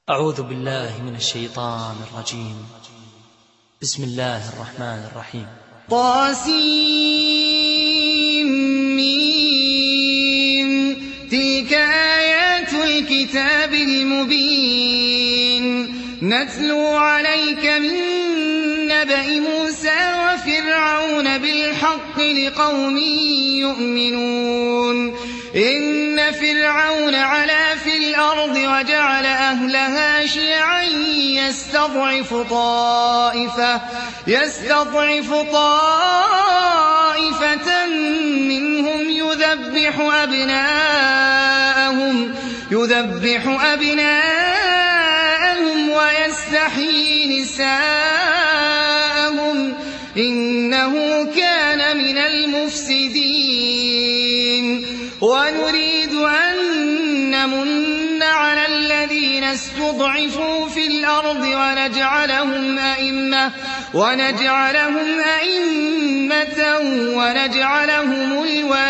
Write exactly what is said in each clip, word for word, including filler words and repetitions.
أعوذ بالله من الشيطان الرجيم. بسم الله الرحمن الرحيم. طاسيم تلك آيات الكتاب المبين نتلو عليك من نبأ موسى وفرعون بالحق لقوم يؤمنون إن فرعون علا في الأرض وجعل أهلها شيعا يستضعف طائفة, يستضعف طائفة منهم يذبح أبناءهم, يذبح أبناءهم ويستحيي نساءهم إنه كان من المفسدين ونريد أن نمن على الذين استضعفوا في الأرض ونجعلهم أئمة, ونجعلهم أئمة ونجعلهم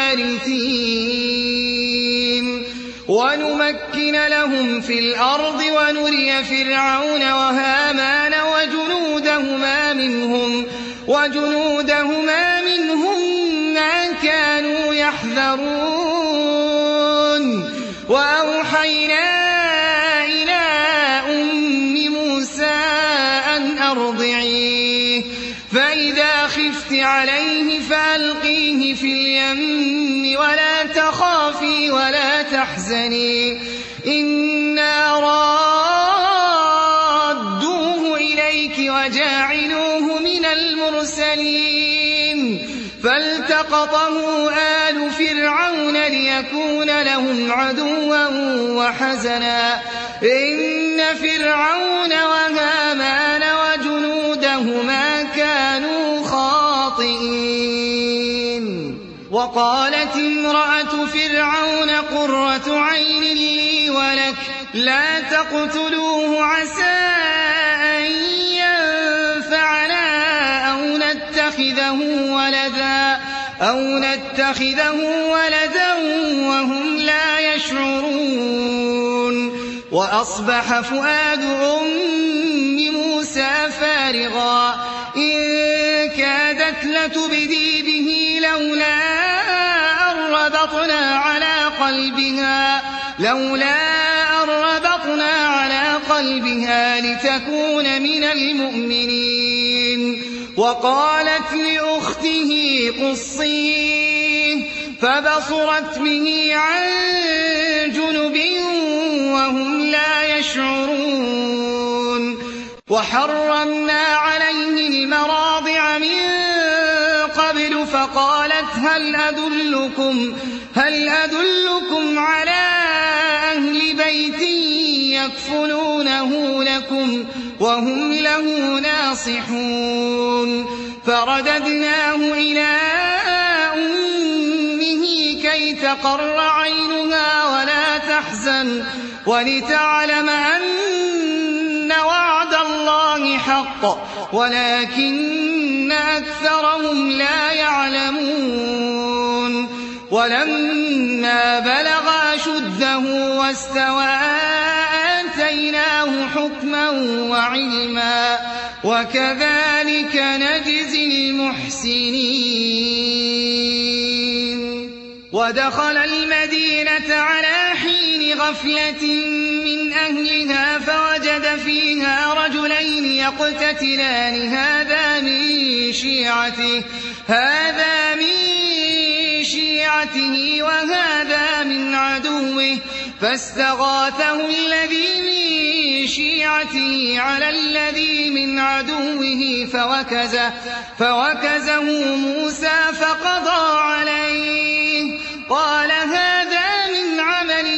الوارثين ونمكن لهم في الأرض ونري فرعون وهامان وجنودهما منهم, وجنودهما منهم ما كانوا يحذرون وأوحينا إلى أم موسى أن أرضعيه فإذا خفت عليه فألقيه في اليم ولا تخافي ولا تحزني إنا رادوه إليك وجاعلوه من المرسلين فالتقطه آل فرعون ليكون لهم عدوا وحزنا إن فرعون وهامان وجنودهما كانوا خاطئين وقالت امرأة فرعون قرة عين لي ولك لا تقتلوه عسى أن ينفعنا أو نتخذه ولدا أو نتخذه ولدا وهم لا يشعرون وأصبح فؤاد أم موسى فارغا إن كادت لتبدي به لولا أن ربطنا على قلبها لولا أن ربطنا على قلبها لتكون من المؤمنين وقالت لأخته قصيه فبصرت به عن جنب وهم لا يشعرون وحرمنا عليه المراضع من قبل فقالت هل أدلكم, هل أدلكم على أهل بيت يكفلونه لكم وهم له ناصحون فرددناه إلى أمه كي تقر عينها ولا تحزن ولتعلم أن وعد الله حق ولكن أكثرهم لا يعلمون ولما بلغ أشده واستوى آتيناه حكما وعلما وكذلك نجزي المحسنين ودخل المدينة على حين غفلة من أهلها فوجد فيها رجلين يقتتلان هذا من شيعته هذا من شيعته وهذا من عدوه فاستغاثه الذي من شيعته على الذي من عدوه فوكزه, فوكزه موسى فقضى عليه قال هذا من عمل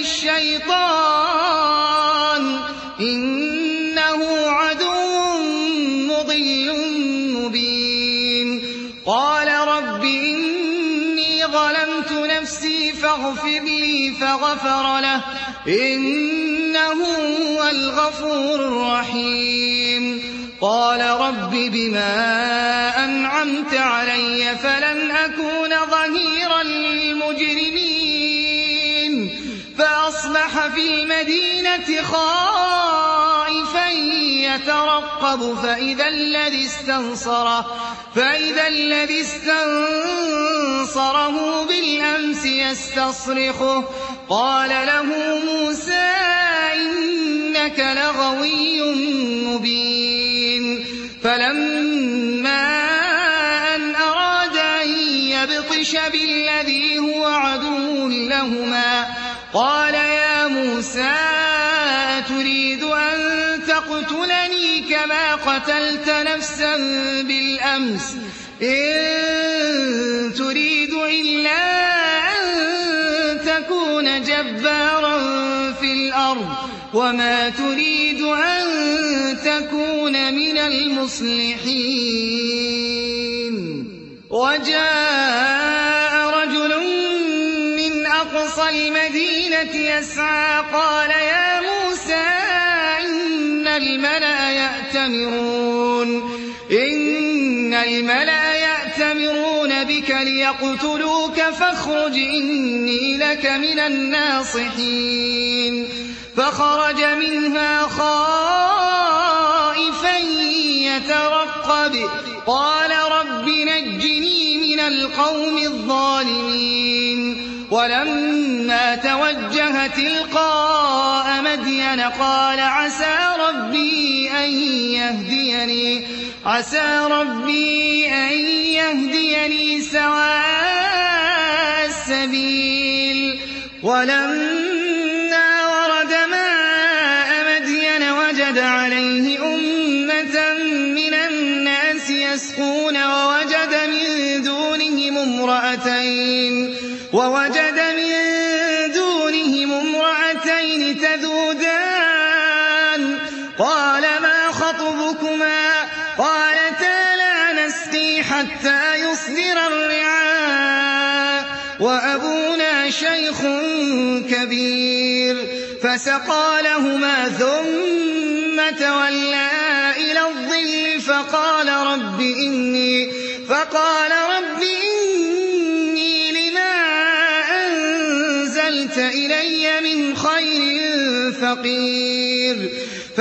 الشيطان إنه عدو مضل مبين قال رب إني ظلمت نفسي فاغفر لي فغفر له إنه هو الغفور الرحيم قال رب بما أنعمت علي فلن أكون ظهيرا للمجرمين فأصبح في المدينة خائفا يترقب فإذا الذي استنصره, فإذا الذي استنصره بالأمس يستصرخه قال له موسى إنك لغوي مبين. فلما أن أراد أن يبطش بالذي هو عدو لهما قال يا موسى أتريد أن تقتلني كما قتلت نفسا بالأمس إن تريد إلا أن تكون جبارا في الأرض وما تريد أن تكون من المصلحين. وجاء رجل من أقصى المدينة يسعى قال يا موسى إن الملأ يأتمرون إن الملأ يأتمرون بك ليقتلوك فاخرج إني لك من الناصحين. فخرج منها خائفا يترقب قال رب نجني من القوم الظالمين. ولما توجه تلقاء مدين قال عسى ربي أن يهديني عسى ربي أن يهديني سواء السبيل. ولما ورد ماء مدين وجد عليه أمة من الناس يسقون ووجد من دونهم امرأتين ووجد من دونهم امرأتين تذودان قال ما خطبكما قالتا لا نسقي حتى يصدر الرعاء وأبونا شيخ كبير. فسقى لهما ثم تولى إلى الظل فقال رب إني فقال رب إني لما أنزلت إلي من خير فقير.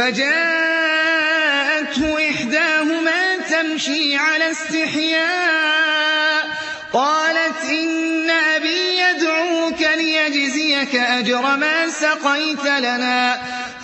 فجاءته إحداهما تمشي على استحياء قالت إن أبي يدعوك ليجزيك أجر ما سقيت لنا.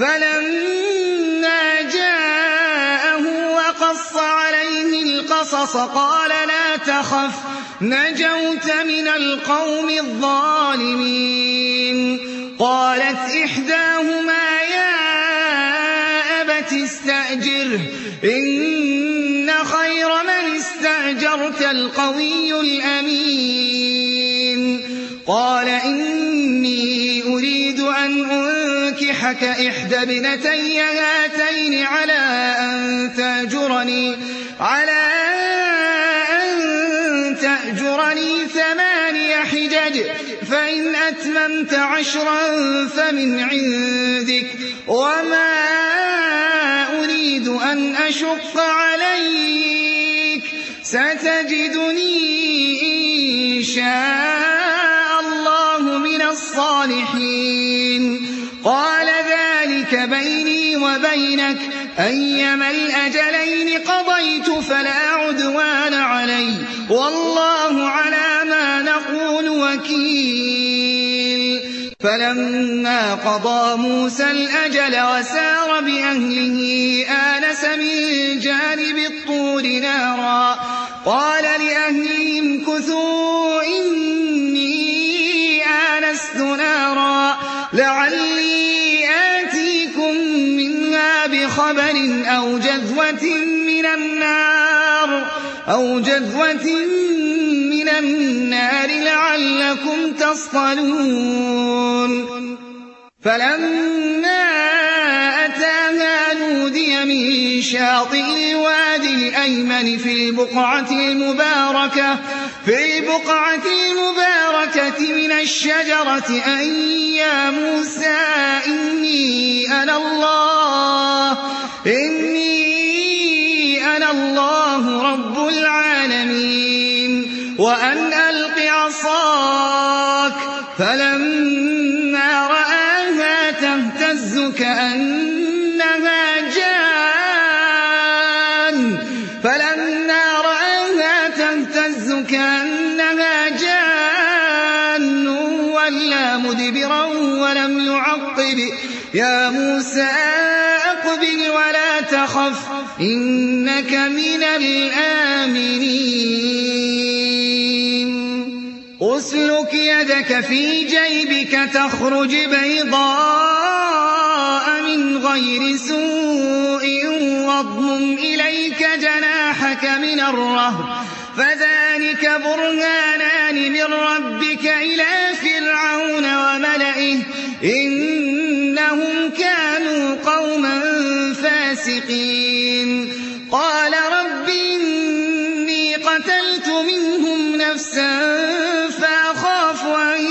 فلما جاءه وقص عليه القصص قال لا تخف نجوت من القوم الظالمين. قالت إحداهما يا أبت استأجره إن خير من استأجرت القوي الأمين. قال إني أريد أن أنكحك إحدى ابنتي هاتين على أن تأجرني على أن تأجرني ثماني حجج فإن أتممت عشرا فمن عندك وما أريد أن أشق عليك ستجدني إن شاء الله من الصالحين. قال ذلك بيني وبينك أيما الأجلين قضيت فلا عدوان علي والله على ما نقول وكيل. فلما قضى موسى الأجل وسار بأهله آنس من جانب الطور نارا قال لأهلهم كثوا إني آنست نارا لعلي آتيكم منها بخبر أو جذوة من النار أو جذوة من النار لعلكم تصطلون. فلما أتاها نودي من شاطئ الوادي الأيمن في البقعة المباركة في البقعة المباركة من الشجرة أن يا موسى إني أنا الله إني أنا الله رب العالمين وأن ألق عصاك. فلما رآها تهتز كأنها جان مدبرا ولم يعقب يا موسى أقبل ولا تخف إنك من الآمنين أسلك يدك في جيبك تخرج بيضاء من غير سوء واضمم إليك جناحك من الرهب فذلك برهانان من ربك إلى فرعون وملئه إنهم كانوا قوما فاسقين قال رب إني قتلت منهم نفسا فأخاف أن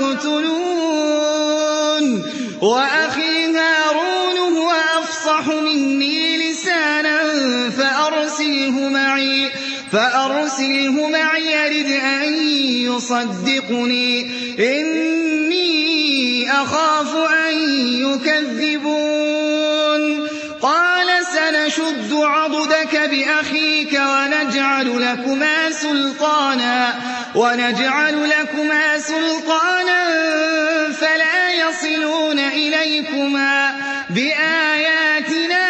يقتلون وأخي هارون هو أفصح مني لسانا فأرسله معي فأرسله معي يرد أن يصدقني إني أخاف أن يكذبون قال سنشد عضدك بأخيك ونجعل لكما سلطانا ونجعل لكما سلطانا فلا يصلون إليكما بآياتنا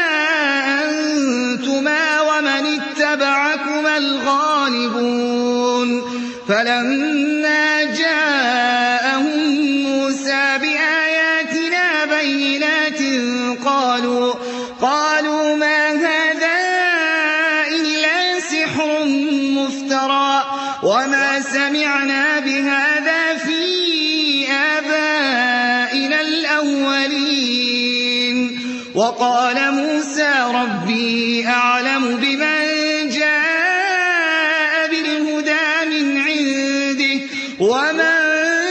أنتما ومن اتبعكما الغالبون فلما جاءهم موسى بآياتنا بينات قالوا قالوا ما هذا إلا سحر مفترى وما سمعنا بهذا في آبائنا الأولين وقال موسى ربي أعلم بمن جاء بالهدى من عنده ومن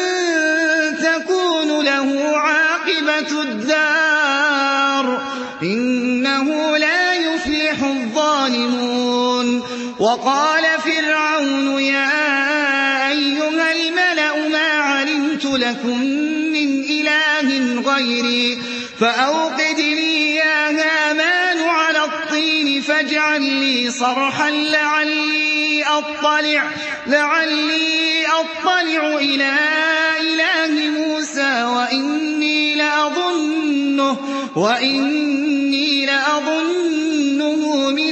تكون له عاقبة الدار إنه لا يفلح الظالمون وقال فرعون يا أيها الملأ ما علمت لكم من إله غيري فأوقد لي يا هامان على الطين فاجعل لي صرحا لعلي أطلع, لعلي أطلع إلى إله موسى وإني لأظنه, وإني لأظنه من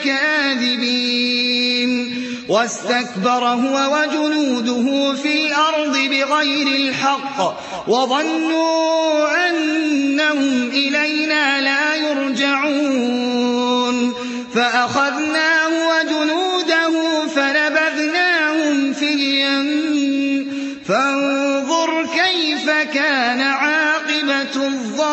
الكاذبين واستكبر هو وجنوده في الأرض بغير الحق وظنوا أنهم إلينا لا يرجعون فأخذناه وجنوده فنبذناهم في اليم فانظر كيف كان عاقبة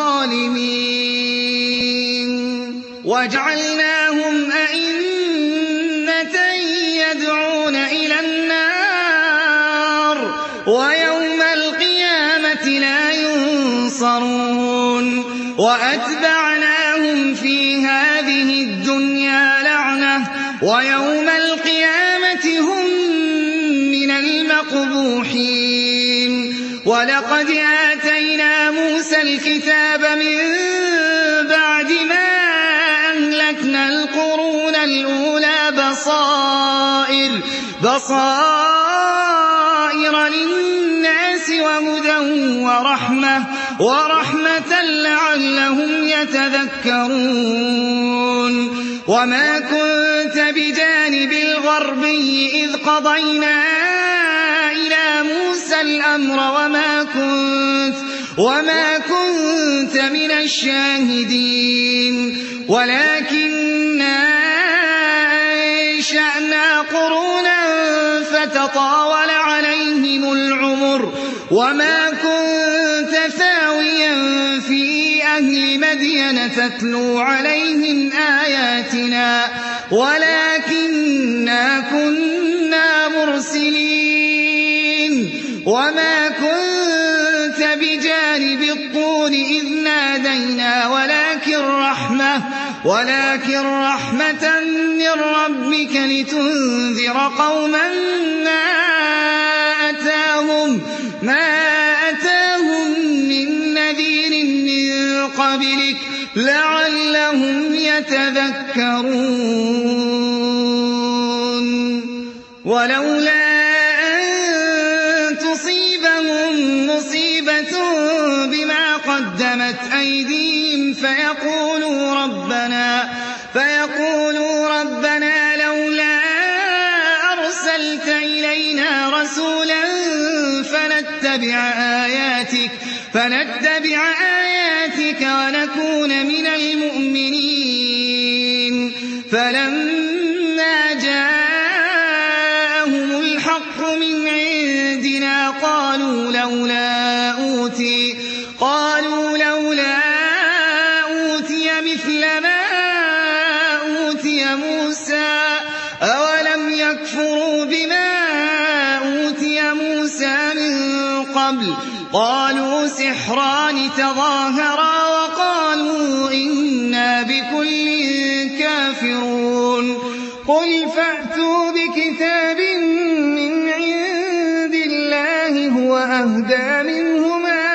الظالمين وجعلناهم أئمة يدعون إلى النار ويوم القيامة لا ينصرون وأتبعناهم في هذه الدنيا لعنة ويوم القيامة هم من المقبوحين ولقد آتينا موسى الكتاب من بعد ما أهلكنا القرون الأولى بصائر, بصائر للناس وهدى ورحمة, ورحمة لعلهم يتذكرون وما كنت بجانب الغربي إذ قضينا إلى موسى الأمر وما كنت, وما كنت من الشاهدين ولكننا أنشأنا قرونا فتطاول عليهم العمر وما كنت ثاويا في أهل مدين تتلو عليهم آياتنا ولكننا كنا مرسلين وما كنت بجانب الطور إذ نادينا ولكن رحمة, ولكن رحمة من ربك لتنذر قوما ما أتاهم, ما أتاهم من نذير من قبلك لعلهم يتذكرون ولولا أن تصيبهم مصيبة فيقولوا ربنا, فيقولوا ربنا لولا أرسلت إلينا رسولا فنتبع آياتك, فنتبع آياتك ونكون من المؤمنين. فلما جاءهم الحق من عندنا قالوا لولا أوتي قالوا لولا أوتي مثل ما أوتي موسى أولم يكفروا بما أوتي موسى من قبل قالوا سحران تظاهرا وقالوا إنا بكل كافرون. قل فأتوا بكتاب من عند الله هو أهدى منهما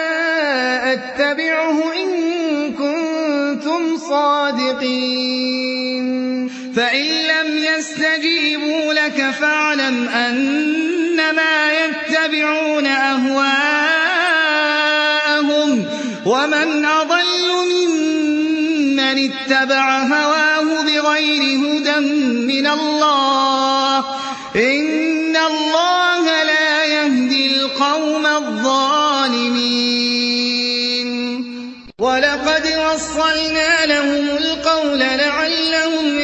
أتبعه إن كنتم صادقين. فإن لم يستجيبوا لك فاعلم أنما يتبعون أهواءهم ومن أضل ممن اتبع هواه بغير هدى من الله إن الله لا يهدي القوم الظالمين. ولقد وصلنا لهم القول لعلهم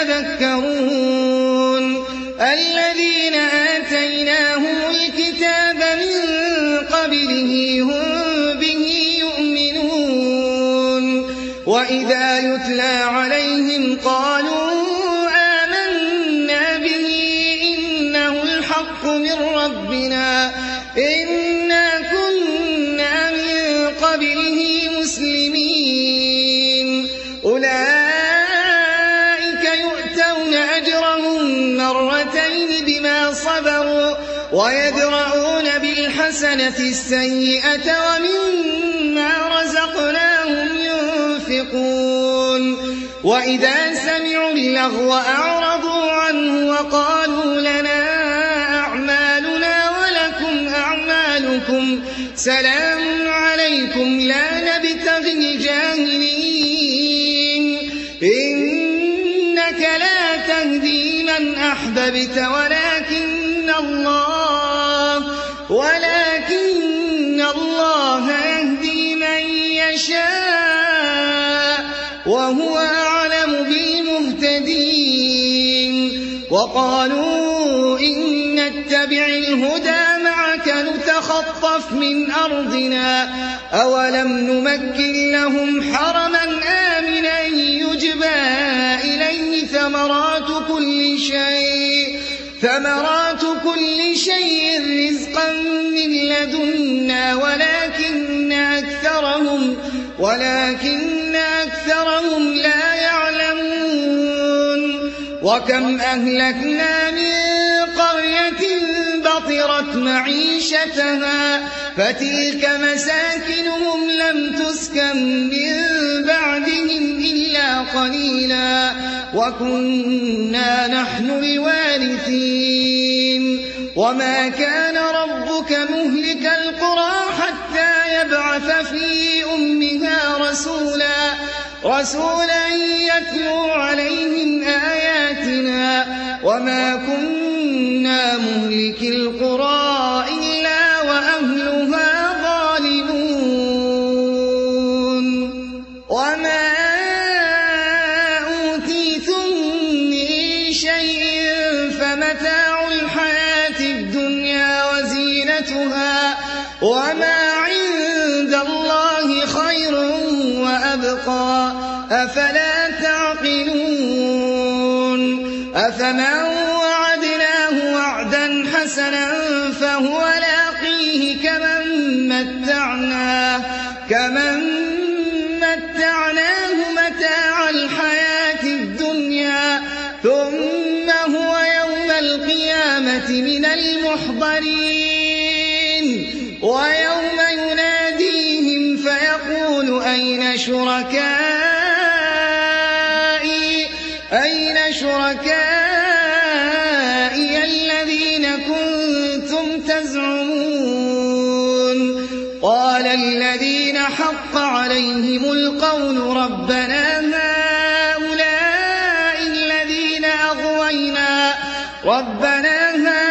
يتذكرون. الذين آتيناهم الكتاب من قبله هم به يؤمنون وإذا يتلى عليهم قالوا آمنا به إنه الحق من ربنا إنا كنا من قبله مسلمين. أولئك يؤتون أجرهم مرتين بما صبروا ويدرؤون بالحسنة السيئة ومما رزقناهم ينفقون. وإذا سمعوا اللغو أعرضوا عنه وقالوا لنا أعمالنا ولكم أعمالكم سلام عليكم لا نبتغي الجاهلين إنك لا تهدي من أحببت ولكن الله ولكن الله يهدي من يشاء وهو أعلم بالمهتدين. وقالوا إن نتبع الهدى معك نتخطف من أرضنا أولم نمكن لهم حرما آمنا يجبى إليه ثمرات كل شيء ثمرات كل شيء رزقا من لدنا ولكن أكثرهم ولكن أكثرهم لا يعلمون. وكم أهلكنا من قرية بطرت معيشتها فتلك مساكنهم لم تسكن من بعدهم إلا قليلا وكنا نحن الوارثين. وما كان ربك مهلك القرى حتى يبعث في أمها رسولا رسولا يتلو عليهم آياتنا وما كنا مهلك القرى إلا وأهلها ظالمون. وما أوتيتم من شيء فمتاع الحياة الدنيا وزينتها وما عند الله خير وأبقى أفلا تعقلون. أفمن وعدناه وعدا حسنا فهو لاقيه كمن متعناه كمن متعناه متاع الحياة الدنيا ثم هو يوم القيامة من المحضرين. ويوم يناديهم فيقول أين شركائي أين شركائي الذين كنتم تزعمون قال الذين حق عليهم عليهم القول ربنا هؤلاء الذين أغوينا ربنا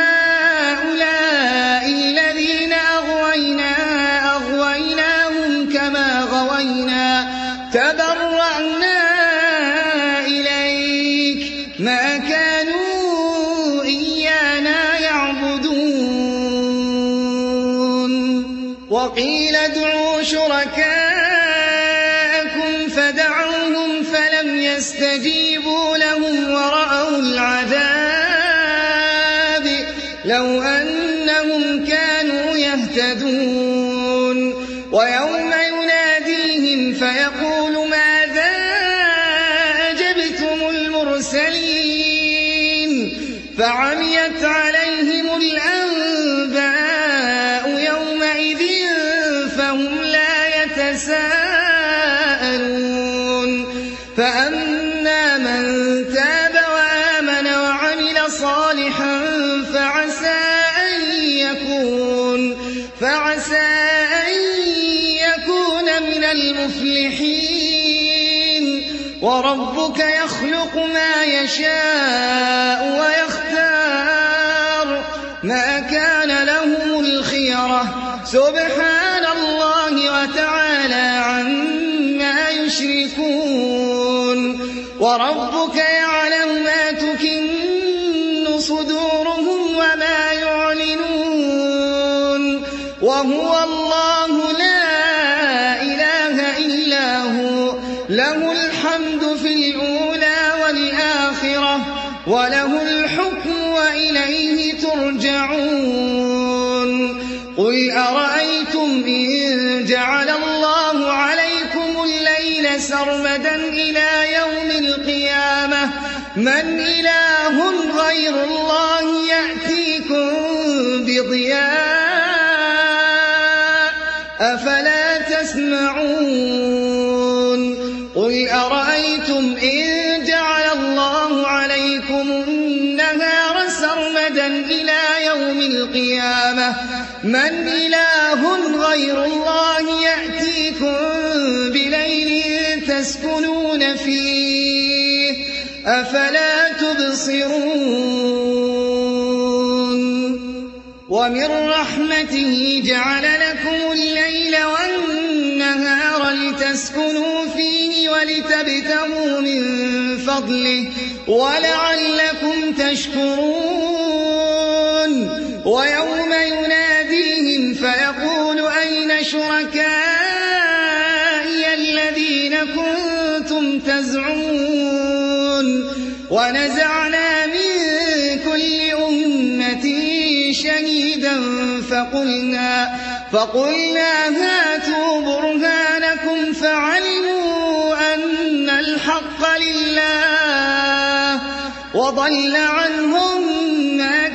هؤلاء الذين أغوينا أغويناهم كما غوينا تبرأنا إليك ما كانوا إيانا يعبدون وقيل ادعوا شركاءكم فدعوهم فلم يستجيبوا لهم ورأوا العذاب لو أنهم كانوا يهتدون ويوم يناديهم فيقول ماذا أجبتم المرسلين فعميت عليهم الأنباء يومئذ فهم لا يتساءلون فأما من تاب وآمن وعمل صالحا فعسى أن يكون فعسى أن يكون من المفلحين وربك يخلق ما يشاء ويختار ما كان لهم الخيرة سبحان الله وتعالى عما يشركون وربك يعلم ما تكن صدورهم وما يعلنون وهو الله لا إله إلا هو له الحمد في الأولى والآخرة وله الحكم وإليه ترجعون قل أرأيتم إن جعل الله عليكم الليل سرمدا إلى يوم القيامة من إله غير الله يأتيكم بضياء أفلا تسمعون قل أرأيتم إن جعل الله عليكم النهار سرمدا إلى يوم القيامة من إله غير الله يأتيكم بليل تسكنون فيه أفلا تبصرون ومن رحمته جعل لكم الليل والنهار لتسكنوا فيه ولتبتغوا من فضله ولعلكم تشكرون ويوم يناديهم فيقول أين شركائي الذين كنتم تزعمون ونزعنا من كل أمة شهيدا فقلنا, فقلنا هاتوا برهانكم فعلموا أن الحق لله وضل عنهم ما